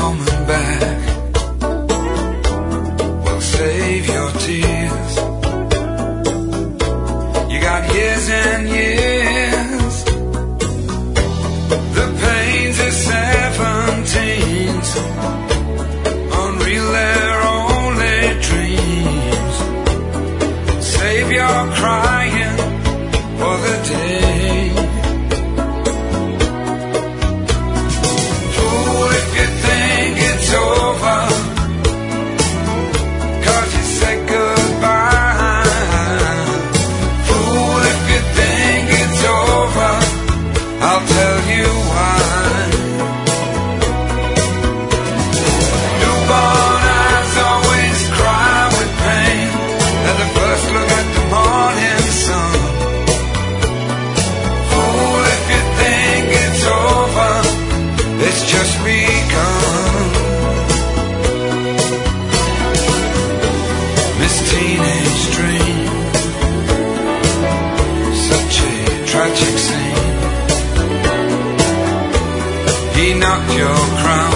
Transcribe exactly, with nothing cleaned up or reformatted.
coming back. Well, save your tears. You got years and years. The pains of seventeens, unreal, they're only dreams. Save your crying for the day. Fool, if you think it's over, 'cause you said goodbye. Fool, if you think it's over, I'll tell you why. Newborn eyes always cry with pain at the first look at the morning sun. Fool, if you think it's over, it's just begun. This teenage dream, such a tragic scene. He knocked your crown